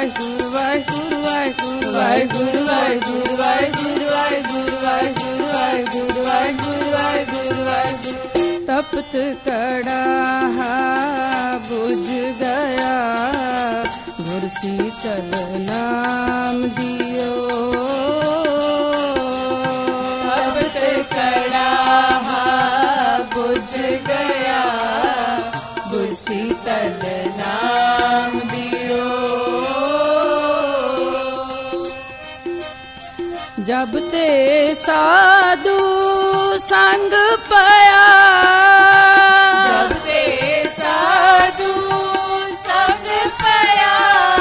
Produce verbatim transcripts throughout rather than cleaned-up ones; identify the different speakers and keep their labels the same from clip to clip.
Speaker 1: ਵਾਹਿਗੁਰੂ ਵਾਹਿਗੁਰੂ ਵਾਹਿਗੁਰੂ
Speaker 2: ਵਾਹਿਗੁਰੂ ਵਾਹਿਗੁਰੂ ਵਾਹਿਗੁਰੂ ਵਾਹਿਗੁਰੂ ਵਾਹਿਗੁਰੂ ਵਾਹਿਗੁਰੂ ਵਾਹਿਗੁਰੂ ਵਾਹਿਗੁਰੂ ਵਾਹਿਗੁਰੂ।
Speaker 1: ਤਪਤ ਕੜਾ ਬੁਝ ਗਿਆ ਗੁਰ ਸੀਤਲ ਨਾਮ ਦਿਓ।
Speaker 2: ਤਪਤ ਕੜਾ ਬੁਝ ਗਿਆ ਗੁਰ ਸੀਤਲ ਨਾਮ ਦਿਓ।
Speaker 1: ਜਬ ਤੇ ਸਾਧੂ ਸੰਗ ਪਿਆ
Speaker 2: ਜਬ ਤੇ ਸਾਧੂ ਸੰਗ ਪਿਆ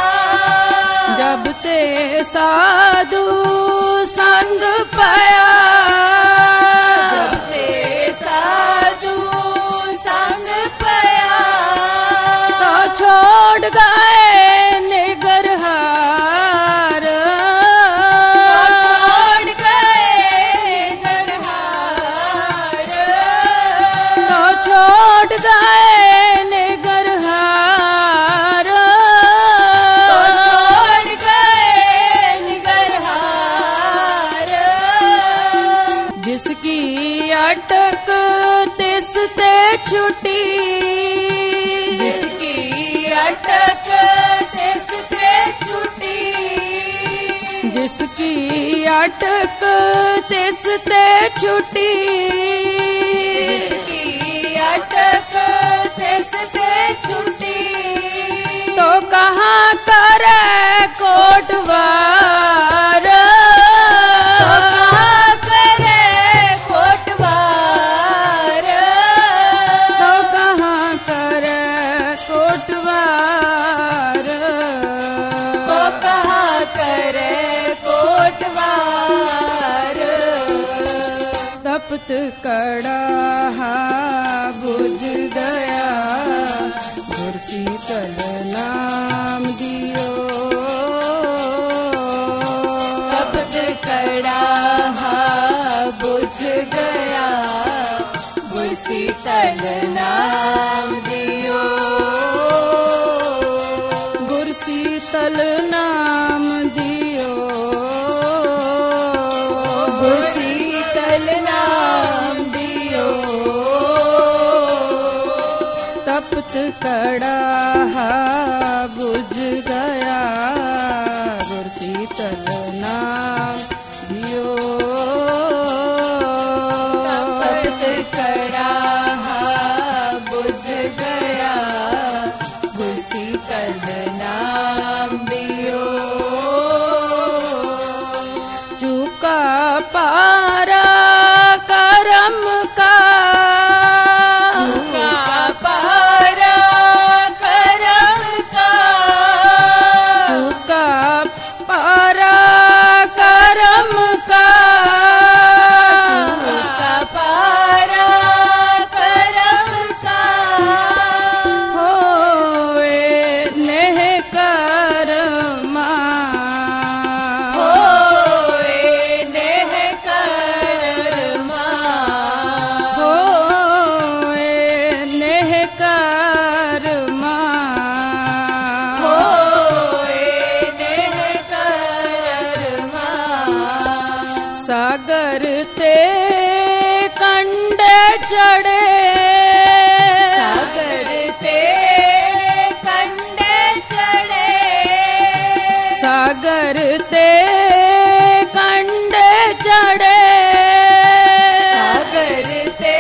Speaker 1: ਜਬ ਤੇ ਸਾਧੂ ਸੰਗ ਪਿਆ
Speaker 2: ਜਬ ਤੇ ਸਾਧੂ ਸੰਗ ਪਿਆ
Speaker 1: ਤਾਂ ਛੋੜ ਗਏ ਨਿਗਰਹਾਰ
Speaker 2: ਛੋੜ ਗਏ ਨਿਗਰਹਾਰ
Speaker 1: ਤਾਂ ਛੋੜ ਗਏ ਨਿਗਰਹਾਰ
Speaker 2: ਛੋੜ ਗਏ ਨਿਗਰਹਾਰ
Speaker 1: ਜਿਸ ਕੀ ਅਟਕ ਤਿਸ ਤੇ ਛੁਟੀ
Speaker 2: ਜਿਸ ਕੀ ਅਟਕ ਤਿਸ ਤੇ ਛੁਟੀ
Speaker 1: ਜਿਸ ਕੀ ਅਟਕ ਤਿਸ ਤੇ ਛੁਟੀ
Speaker 2: ਜਿਸ ਕੀ ਅਟਕ ਤਿਸ ਤੇ ਛੁਟੀ
Speaker 1: ਤੋ ਕਹਾਂ ਕਰੇ ਕੋਟਵਾਰ
Speaker 2: ਤੋ ਕਹਾਂ ਕਰੇ ਕੋਟਵਾਰ
Speaker 1: ਤੋ ਕਹਾਂ ਕਰੇ ਕੋਟਵਾਰ
Speaker 2: ਤੋ ਕਹਾਂ ਕਰੇ ਕੋਟਵਾਰ।
Speaker 1: ਤਪਤ ਕੜਾ ਬੁਝ ਗਿਆ ਗੁਰ ਸੀਤਲ ਨਾਮ ਦਿਓ।
Speaker 2: ਤਪਤ ਕੜਾ ਬੁਝ ਗਿਆ ਗੁਰ ਸੀਤਲ ਨਾਮ ਦਿਓ।
Speaker 1: ਗੁਰ ਸੀਤਲ ਨਾਮ ਦਿਓ।
Speaker 2: ਗੁਰ ਸੀਤਲ ਨਾਮ ਦਿਓ।
Speaker 1: ਤਪਤ ਕੜਾ ਬੁਝ ਗਿਆ ਗੁਰ ਸੀਤਲ ਨਾਮ ਦਿਓ।
Speaker 2: ਤਪਤ ਕੜਾ ਬੁਝ ਗਿਆ ਗੁਰ ਸੀਤਲ ਨਾਮ ਦਿਓ।
Speaker 1: ਚੁਕਾ ਪਾਰਾ ਕਰਮ ਕਾ
Speaker 2: ਚੁਕਾ ਪਾਰਾ ਕਰਮ ਕਾ
Speaker 1: ਚੁਕਾ ਪਾਰਾ ਕਰਮ ਕਾ
Speaker 2: ਚੁਕਾ ਪਾਰਾ ਕਰਮ ਕਾ
Speaker 1: ਹੋਏ ਨਹਿ ਕਰਮਾ
Speaker 2: ਹੋਏ ਨਹਿ ਕਰਮਾ
Speaker 1: ਹੋਏ ਨਹਿ ਕਰਮਾ
Speaker 2: ਹੋਏ ਨਹਿ ਕਰਮਾ
Speaker 1: ਸਾਗਰ ਤੇ ਕੰਡੇ ਚੜੇ
Speaker 2: ਸਾਗਰ ਤੇ ਕੰਡੇ ਚੜੇ
Speaker 1: ਸਾਗਰ ਤੇ ਕੰਡੇ ਚੜੇ
Speaker 2: ਸਾਗਰ ਤੇ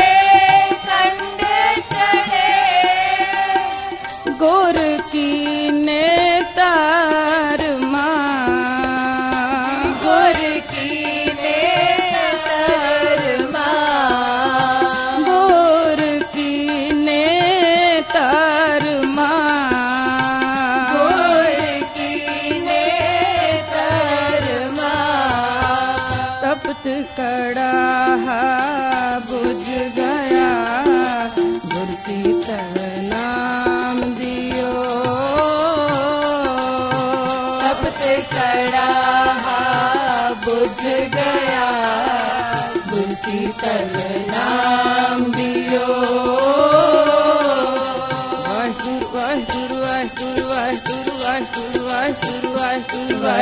Speaker 2: ਕੰਡੇ ਚੜੇ
Speaker 1: ਗੁਰ ਕੀ ਨੇ ਤਾਰਮਾ
Speaker 2: ਗੁਰ ਕੀ ਨੇ ਤਰਮਾ
Speaker 1: ਗੁਰ ਕੀ ਨੇ ਤਾਰਮਾ
Speaker 2: ਗੁਰ ਕੀ ਨੇ ਤਰਮਾ
Speaker 1: ਤਪਤ ਕੜਾ ਬੁਝ ਗਿਆ ਗੁਰ ਸੀਤਲ ਨਾਮ ਦਿਓ।
Speaker 2: ਤਪਤ ਕੜਾ ਬੁਝ ਗਿਆ ਗੁਰ ਸੀਤਲ ਨਾਮ ਦਿਓ।
Speaker 1: ਵਾਹਿਗੁਰੂ ਵਾਹਿਗੁਰੂ ਵਾਹਿਗੁਰੂ ਵਾਹਿਗੁਰੂ ਵਾਹਿਗੁਰੂ ਵਾਹਿਗੁਰੂ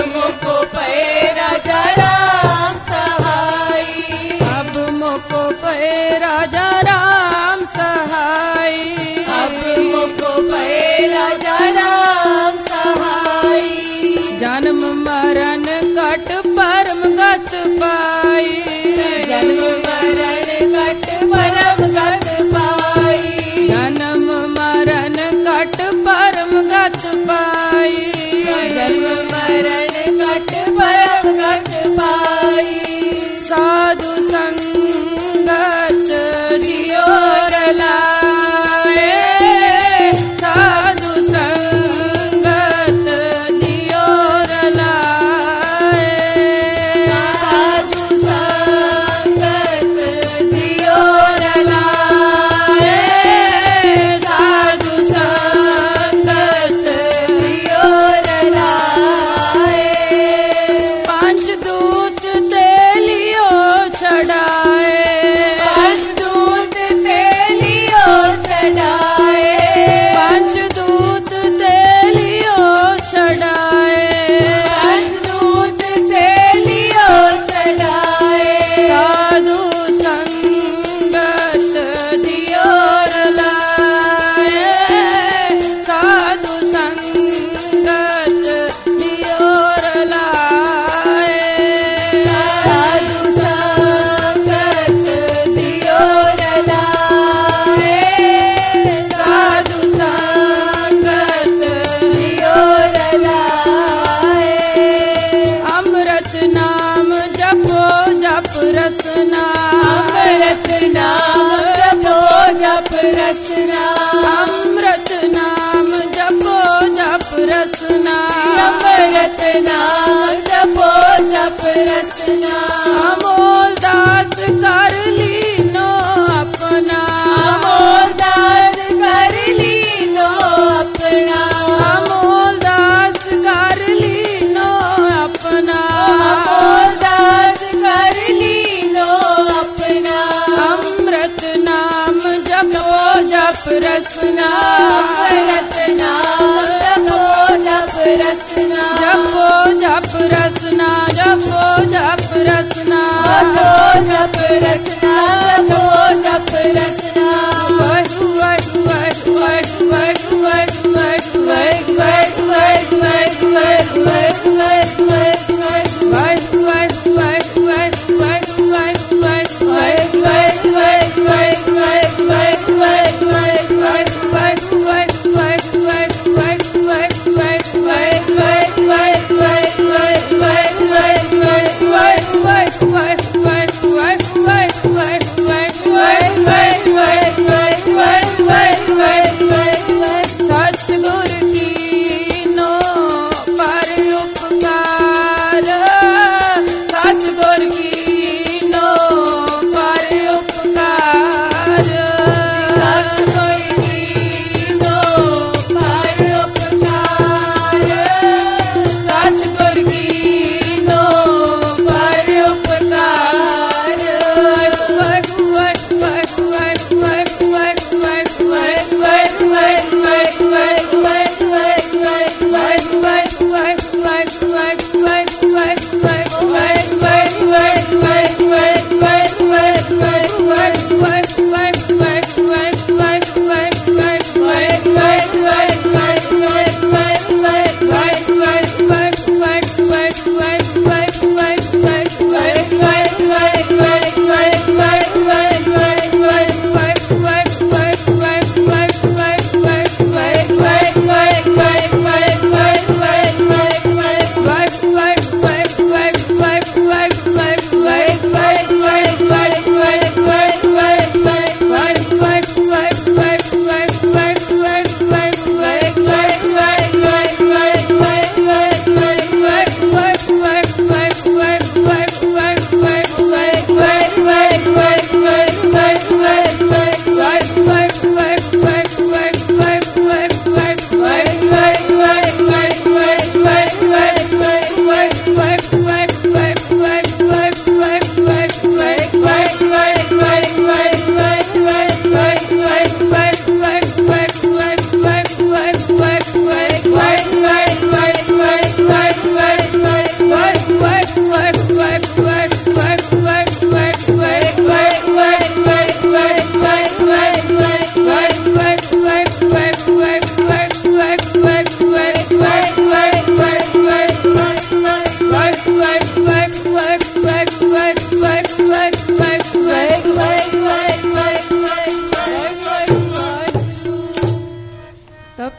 Speaker 2: मोको पे राजा राम सहाय
Speaker 1: अब मोको पे राजा राम सहाय
Speaker 2: अब मोको पे राजा राम सहाय
Speaker 1: जन्म मरण कट परम गत पाई
Speaker 2: जन्म मरण कट परम गत पाई
Speaker 1: जन्म मरण कट परम गत पाई
Speaker 2: जन्म मरण कट परम गत पाई
Speaker 1: साधु संगत दियो रलाए साधु संगत दियो रलाए
Speaker 2: साधु संगत दियो रलाए
Speaker 1: साधु संगत
Speaker 2: दियो रलाए
Speaker 1: पंचदूत तेलियो छड़ाए
Speaker 2: पंचदूत तेलियो चढ़ाए
Speaker 1: पंचदूत तेलियो छड़ाए
Speaker 2: पंचदूत तेलियो चढ़ाए
Speaker 1: साधु संगत दियो रलाए साधु संगत दियो रलाए
Speaker 2: साधु संगत दियो रलाए
Speaker 1: साधु संगत
Speaker 2: दियो रलाए
Speaker 1: अमृत नाम जपो जप रसना
Speaker 2: अमृत नाम जपो जप रसना
Speaker 1: अमृत नाम जपो जप रसना
Speaker 2: अमृत नाम जपो जप रसना
Speaker 1: अमोल दास कर लीनो अपना
Speaker 2: अमोल दास कर लीनो अपना
Speaker 1: अमोल दास कर लीनो अपना
Speaker 2: अमोल दास कर लीनो अपना
Speaker 1: अमृत नाम जपो जप रसना
Speaker 2: अमृत नाम जपो जप रसना
Speaker 1: जपो जप रसना जपो जप रसना
Speaker 2: जपो जप रसना जपो जप रसना
Speaker 1: वाहिगुरु वाहिगुरु वाहिगुरु वाहिगुरु वाहिगुरु वाहिगुरु
Speaker 2: वाहिगुरु वाहिगुरु वाहिगुरु वाहिगुरु वाहिगुरु
Speaker 1: वाहिगुरु वाहिगुरु वाहिगुरु वाहिगुरु वाहिगुरु वाहिगुरु वाहिगुरु